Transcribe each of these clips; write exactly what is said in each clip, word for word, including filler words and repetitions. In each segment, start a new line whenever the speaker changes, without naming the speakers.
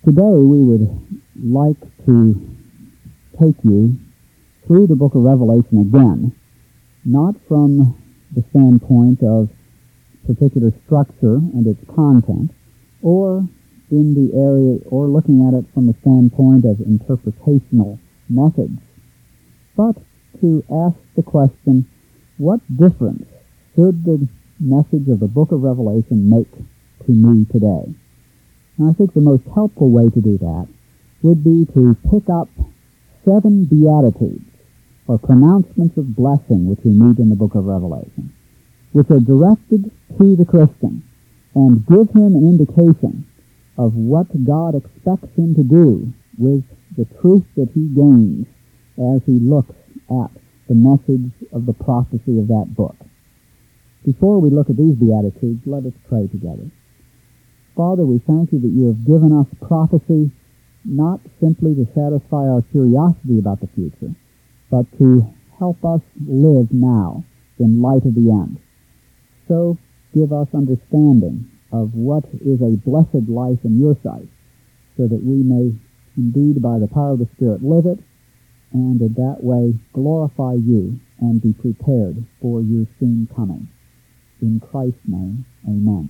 Today we would like to take you through the book of Revelation again, not from the standpoint of particular structure and its content, or in the area, or looking at it from the standpoint of interpretational methods, but to ask the question, what difference should the message of the book of Revelation make to me today? And I think the most helpful way to do that would be to pick up seven beatitudes, or pronouncements of blessing, which we meet in the book of Revelation, which are directed to the Christian and give him an indication of what God expects him to do with the truth that he gains as he looks at the message of the prophecy of that book. Before we look at these Beatitudes, let us pray together. Father, we thank you that you have given us prophecy not simply to satisfy our curiosity about the future, but to help us live now in light of the end. So give us understanding of what is a blessed life in your sight, so that we may indeed by the power of the Spirit live it, and in that way glorify you and be prepared for your soon coming. In Christ's name, amen.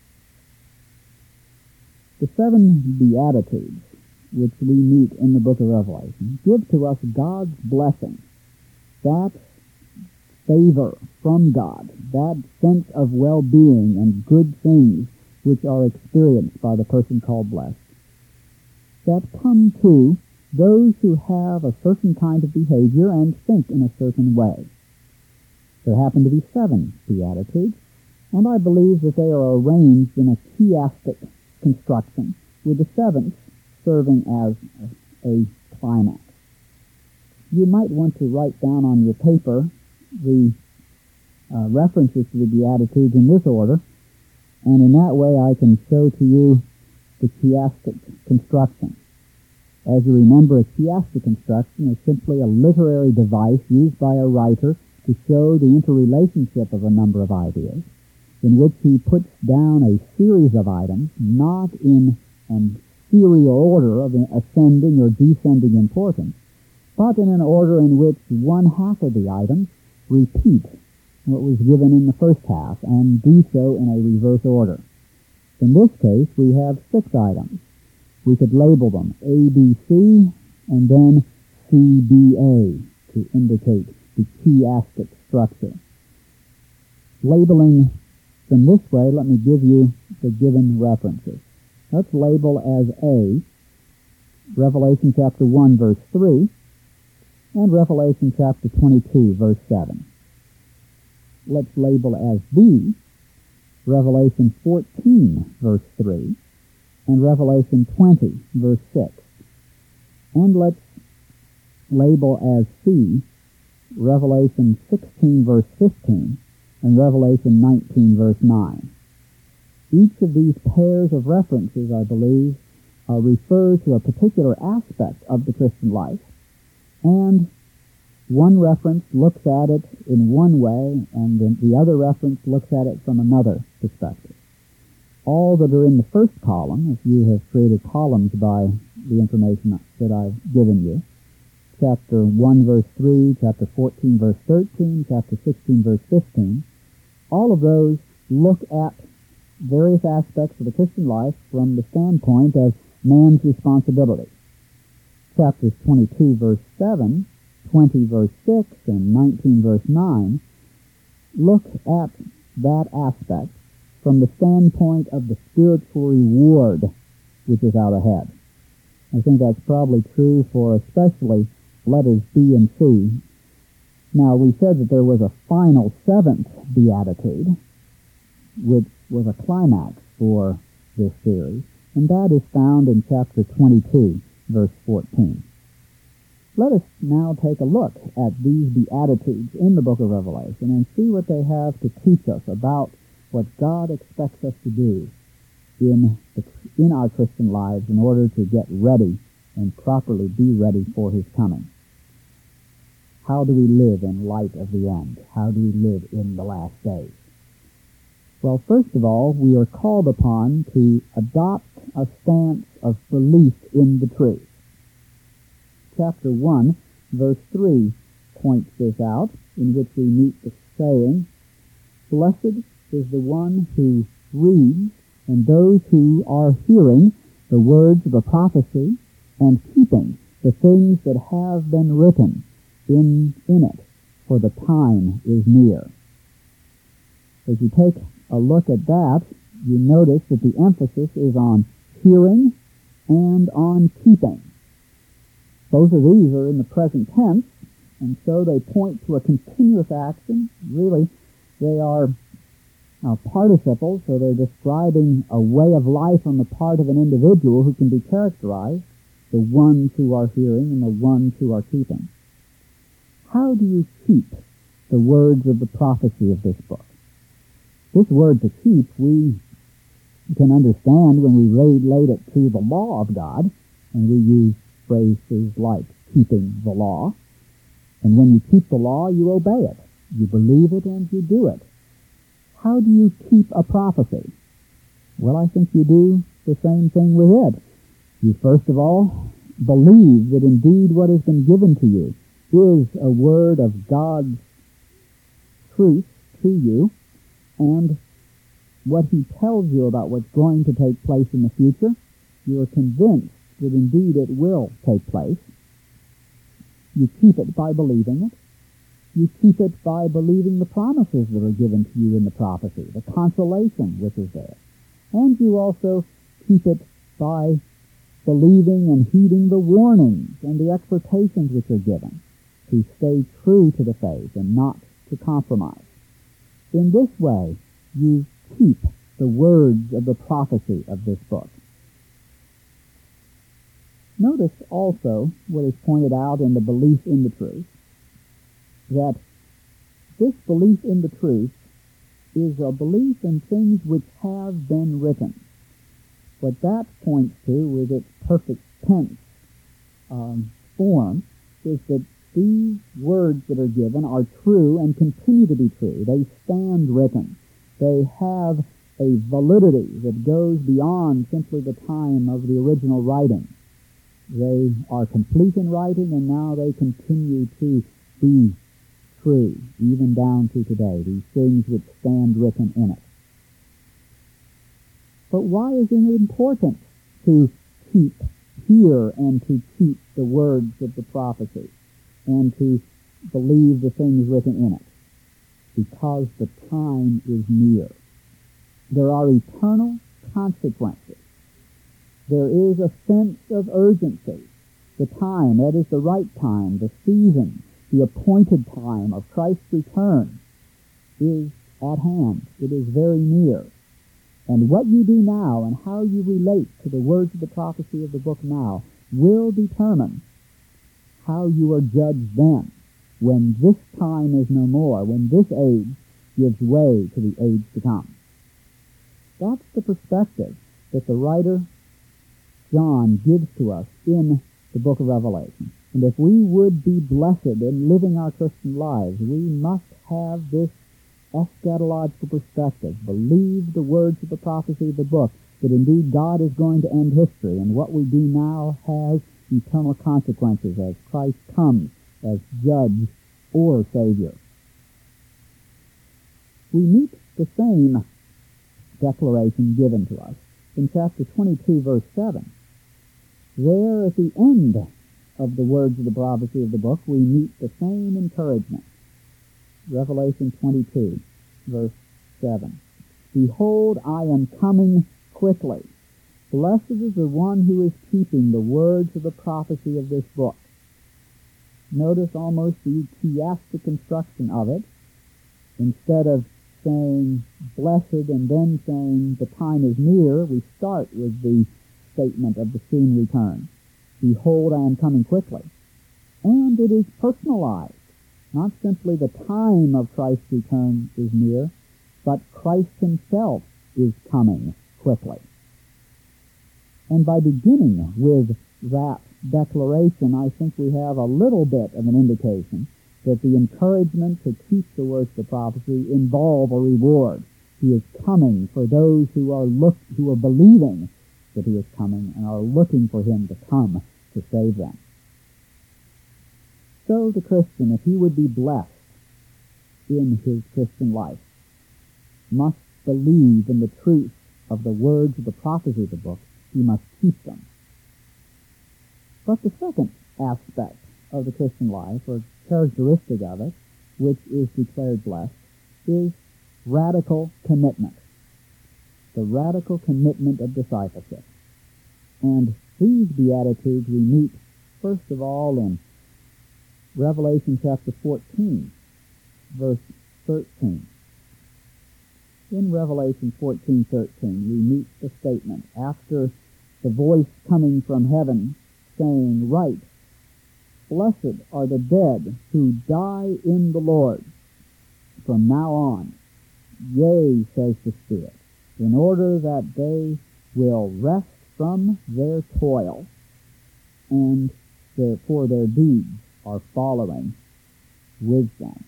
The seven Beatitudes which we meet in the book of Revelation give to us God's blessing, that favor from God, that sense of well-being and good things which are experienced by the person called blessed, that come to those who have a certain kind of behavior and think in a certain way. There happen to be seven Beatitudes, and I believe that they are arranged in a chiastic construction, with the seventh serving as a climax. You might want to write down on your paper the uh, references to the Beatitudes in this order, and in that way I can show to you the chiastic construction. As you remember, a chiastic construction is simply a literary device used by a writer to show the interrelationship of a number of ideas, in which he puts down a series of items, not in an serial order of ascending or descending importance, but in an order in which one half of the items repeat what was given in the first half and do so in a reverse order. In this case, we have six items. We could label them A, B, C, and then C, B, A to indicate the chiastic structure. Labeling them this way, let me give you the given references. Let's label as A, Revelation chapter one, verse three, and Revelation chapter twenty-two, verse seven. Let's label as B, Revelation fourteen, verse three, and Revelation twenty, verse six. And let's label as C, Revelation sixteen, verse fifteen, and Revelation nineteen, verse nine. Each of these pairs of references, I believe, uh, refer to a particular aspect of the Christian life, and one reference looks at it in one way, and then the other reference looks at it from another perspective. All that are in the first column, if you have created columns by the information that I've given you, chapter one, verse three, chapter fourteen, verse thirteen, chapter sixteen, verse fifteen, all of those look at various aspects of the Christian life from the standpoint of man's responsibility. Chapters twenty-two, verse seven, twenty, verse six, and nineteen, verse nine look at that aspect from the standpoint of the spiritual reward which is out ahead. I think that's probably true for especially letters B and C. Now, we said that there was a final seventh beatitude, which was a climax for this series, and that is found in chapter twenty-two, verse fourteen. Let us now take a look at these Beatitudes in the book of Revelation and see what they have to teach us about what God expects us to do in, the, in our Christian lives in order to get ready and properly be ready for His coming. How do we live in light of the end? How do we live in the last days? Well, first of all, we are called upon to adopt a stance of belief in the truth. Chapter one, verse three points this out, in which we meet the saying, "Blessed is the one who reads, and those who are hearing the words of the prophecy, and keeping the things that have been written in, in it, for the time is near." As you take a look at that, you notice that the emphasis is on hearing and on keeping. Both of these are in the present tense, and so they point to a continuous action. Really, they are uh, participles, so they're describing a way of life on the part of an individual who can be characterized, the ones who are hearing and the ones who are keeping. How do you keep the words of the prophecy of this book? This word to keep, we can understand when we relate it to the law of God, and we use phrases like keeping the law. And when you keep the law, you obey it. You believe it and you do it. How do you keep a prophecy? Well, I think you do the same thing with it. You first of all believe that indeed what has been given to you is a word of God's truth to you, and what he tells you about what's going to take place in the future, you are convinced that indeed it will take place. You keep it by believing it. You keep it by believing the promises that are given to you in the prophecy, the consolation which is there. And you also keep it by believing and heeding the warnings and the exhortations which are given to stay true to the faith and not to compromise. In this way, you keep the words of the prophecy of this book. Notice also what is pointed out in the belief in the truth, that this belief in the truth is a belief in things which have been written. What that points to with its perfect tense um, form is that these words that are given are true and continue to be true. They stand written. They have a validity that goes beyond simply the time of the original writing. They are complete in writing, and now they continue to be true, even down to today, these things which stand written in it. But why is it important to keep, hear, and to keep the words of the prophecy, and to believe the things written in it? Because the time is near. There are eternal consequences. There is a sense of urgency. The time, that is the right time, the season, the appointed time of Christ's return is at hand. It is very near. And what you do now and how you relate to the words of the prophecy of the book now will determine how you are judged then, when this time is no more, when this age gives way to the age to come. That's the perspective that the writer John gives to us in the book of Revelation. And if we would be blessed in living our Christian lives, we must have this eschatological perspective, believe the words of the prophecy of the book, that indeed God is going to end history, and what we do now has eternal consequences as Christ comes as judge or Savior. We meet the same declaration given to us in chapter twenty-two, verse seven. There at the end of the words of the prophecy of the book, we meet the same encouragement. Revelation twenty-two, verse seven. Behold, I am coming quickly. Blessed is the one who is keeping the words of the prophecy of this book. Notice almost the chiastic construction of it. Instead of saying blessed and then saying the time is near, we start with the statement of the soon return. Behold, I am coming quickly. And it is personalized. Not simply the time of Christ's return is near, but Christ himself is coming quickly. And by beginning with that declaration, I think we have a little bit of an indication that the encouragement to keep the words of the prophecy involve a reward. He is coming for those who are look, who are believing that he is coming and are looking for him to come to save them. So the Christian, if he would be blessed in his Christian life, must believe in the truth of the words of the prophecy of the book. He must keep them. But the second aspect of the Christian life, or characteristic of it, which is declared blessed, is radical commitment. The radical commitment of discipleship. And these Beatitudes we meet, first of all, in Revelation chapter fourteen, verse thirteen. In Revelation fourteen thirteen, we meet the statement, after the voice coming from heaven saying, "Write, blessed are the dead who die in the Lord from now on. Yea, says the Spirit, in order that they will rest from their toil, and their, for their deeds are following with them."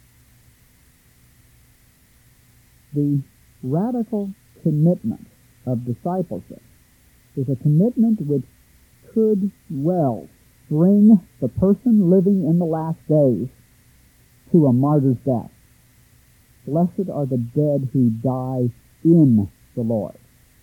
The radical commitment of discipleship is a commitment which could well bring the person living in the last days to a martyr's death. Blessed are the dead who die in the Lord.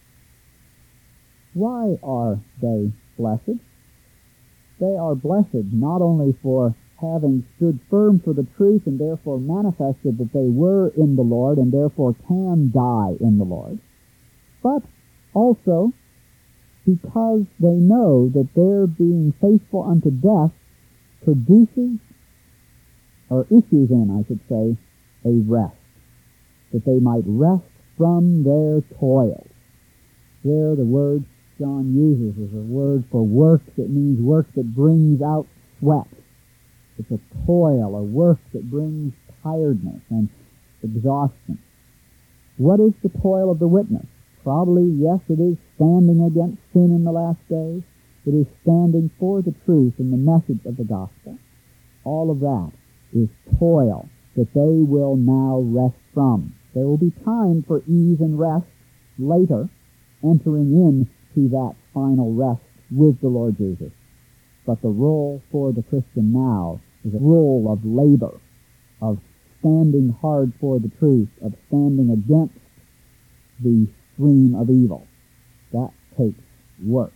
Why are they blessed? They are blessed not only for having stood firm for the truth and therefore manifested that they were in the Lord and therefore can die in the Lord, but also because they know that their being faithful unto death produces, or issues in, I should say, a rest, that they might rest from their toils. There the word John uses is a word for work that means work that brings out sweat. It's a toil, a work that brings tiredness and exhaustion. What is the toil of the witness? Probably, yes, it is standing against sin in the last days. It is standing for the truth and the message of the gospel. All of that is toil that they will now rest from. There will be time for ease and rest later, entering into that final rest with the Lord Jesus. But the role for the Christian now is a role of labor, of standing hard for the truth, of standing against the stream of evil. That takes work.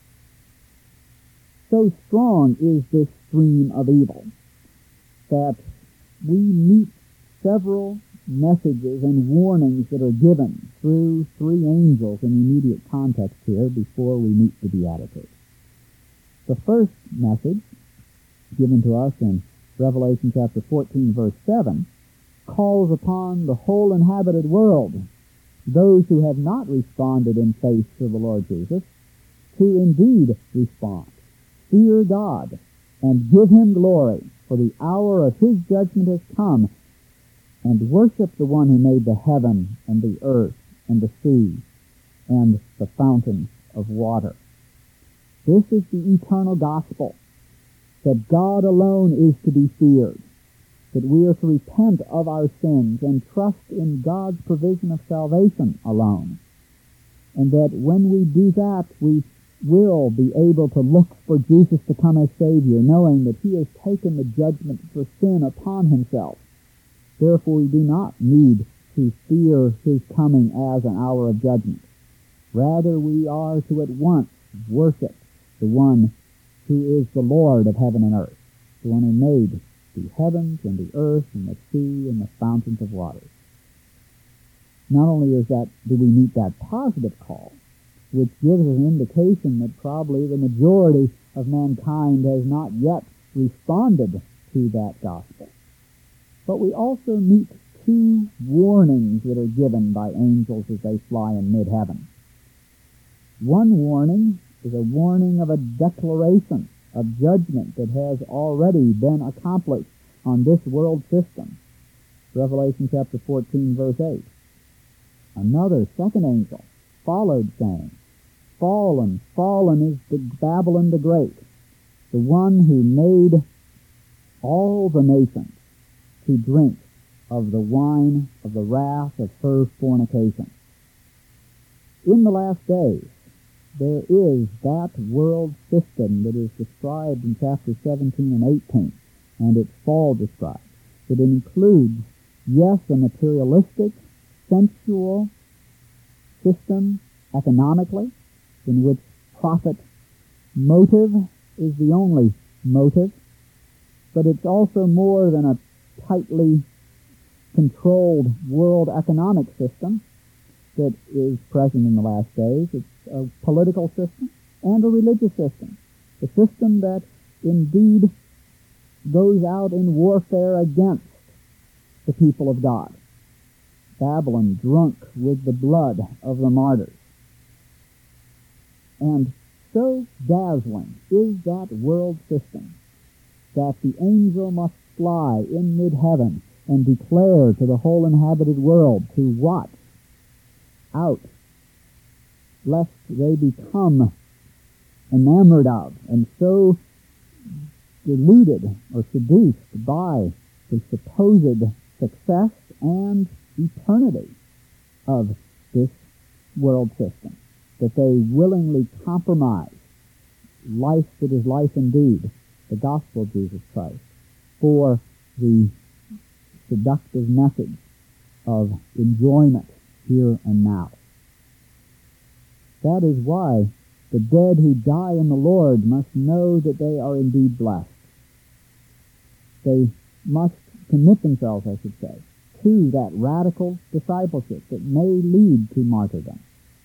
So strong is this stream of evil that we meet several messages and warnings that are given through three angels in immediate context here before we meet the Beatitudes. The first message, given to us in Revelation chapter fourteen, verse seven, calls upon the whole inhabited world, those who have not responded in faith to the Lord Jesus, to indeed respond. Fear God and give him glory, for the hour of his judgment has come, and worship the one who made the heaven and the earth and the sea and the fountains of water. This is the eternal gospel, that God alone is to be feared, that we are to repent of our sins and trust in God's provision of salvation alone, and that when we do that, we will be able to look for Jesus to come as Savior, knowing that he has taken the judgment for sin upon himself. Therefore, we do not need to fear his coming as an hour of judgment. Rather, we are to at once worship the one who is the Lord of heaven and earth, the one who made the heavens and the earth and the sea and the fountains of waters. Not only is that, do we meet that positive call, which gives us an indication that probably the majority of mankind has not yet responded to that gospel, but we also meet two warnings that are given by angels as they fly in mid-heaven. One warning is a warning of a declaration of judgment that has already been accomplished on this world system. Revelation chapter fourteen, verse eight. Another, second angel, followed, saying, Fallen, fallen is the Babylon the Great, the one who made all the nations to drink of the wine of the wrath of her fornication. In the last days, there is that world system that is described in chapter seventeen and eighteen, and its fall described. It includes, yes, a materialistic, sensual system economically, in which profit motive is the only motive, but it's also more than a tightly controlled world economic system that is present in the last days. It's a political system and a religious system, a system that indeed goes out in warfare against the people of God. Babylon drunk with the blood of the martyrs. And so dazzling is that world system that the angel must fly in mid-heaven and declare to the whole inhabited world to watch out, lest they become enamored of and so deluded or seduced by the supposed success and eternity of this world system, that they willingly compromise life that is life indeed, the gospel of Jesus Christ, for the seductive message of enjoyment here and now. That is why the dead who die in the Lord must know that they are indeed blessed. They must commit themselves, I should say, to that radical discipleship that may lead to martyrdom.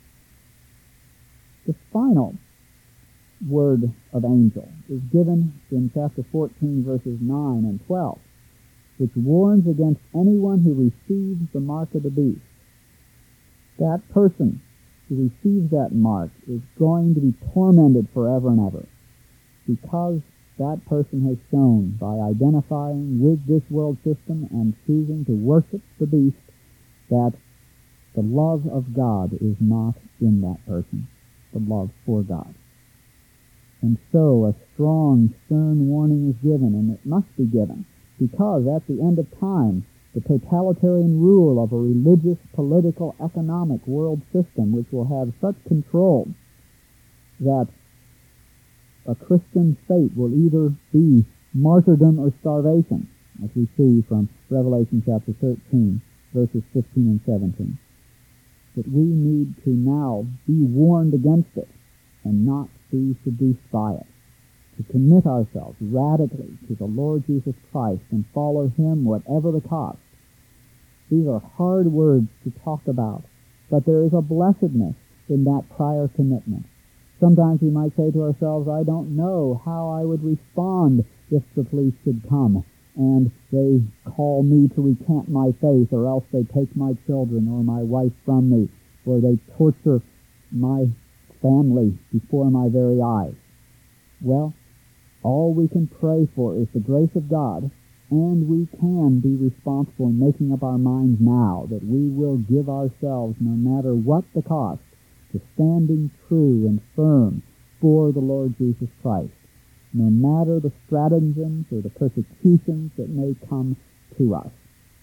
The final word of angel is given in chapter fourteen, verses nine and twelve, which warns against anyone who receives the mark of the beast. That person who receives that mark is going to be tormented forever and ever, because that person has shown, by identifying with this world system and choosing to worship the beast, that the love of God is not in that person, the love for God. And so a strong, stern warning is given, and it must be given, because at the end of time, the totalitarian rule of a religious, political, economic world system which will have such control that a Christian fate will either be martyrdom or starvation, as we see from Revelation chapter thirteen, verses fifteen and seventeen. That we need to now be warned against it and not be seduced by it, to commit ourselves radically to the Lord Jesus Christ and follow Him whatever the cost. These are hard words to talk about, but there is a blessedness in that prior commitment. Sometimes we might say to ourselves, I don't know how I would respond if the police should come and they call me to recant my faith, or else they take my children or my wife from me, or they torture my family before my very eyes. Well, all we can pray for is the grace of God, and we can be responsible in making up our minds now that we will give ourselves, no matter what the cost, to standing true and firm for the Lord Jesus Christ, no matter the stratagems or the persecutions that may come to us.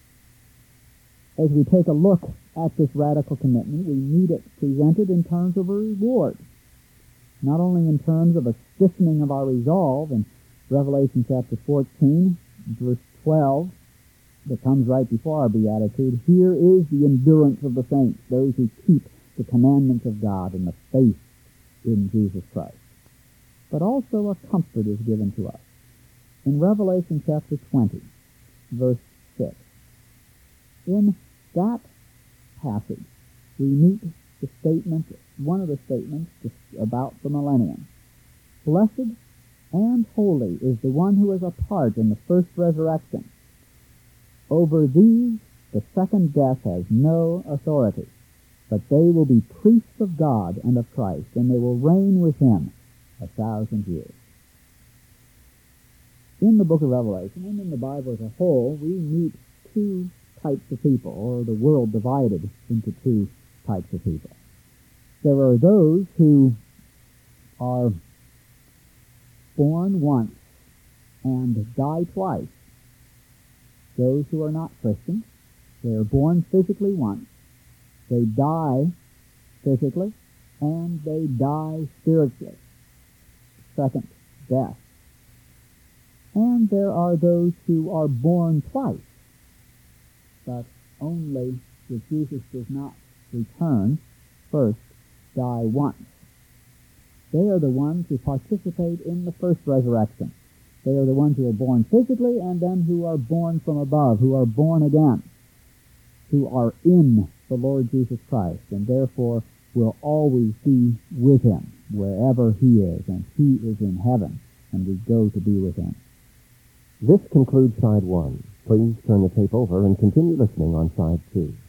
As we take a look at this radical commitment, we need it presented in terms of a reward, not only in terms of a stiffening of our resolve in Revelation chapter fourteen, verse twelve, that comes right before our beatitude. Here is the endurance of the saints, those who keep the commandments of God and the faith in Jesus Christ. But also a comfort is given to us. In Revelation chapter twenty, verse six, in that passage, we meet the statement, one of the statements about the millennium. Blessed and holy is the one who is a part in the first resurrection. Over these, the second death has no authority, but they will be priests of God and of Christ, and they will reign with Him a thousand years. In the book of Revelation, and in the Bible as a whole, we meet two types of people, or the world divided into two types of people. There are those who are born once and die twice. Those who are not Christians, they are born physically once, they die physically, and they die spiritually. Second death. And there are those who are born twice, but only if Jesus does not return, first die once. They are the ones who participate in the first resurrection. They are the ones who are born physically and then who are born from above, who are born again, who are in the Lord Jesus Christ, and therefore will always be with him wherever he is, and he is in heaven, and we go to be with him.
This concludes side one. Please turn the tape over and continue listening on side two.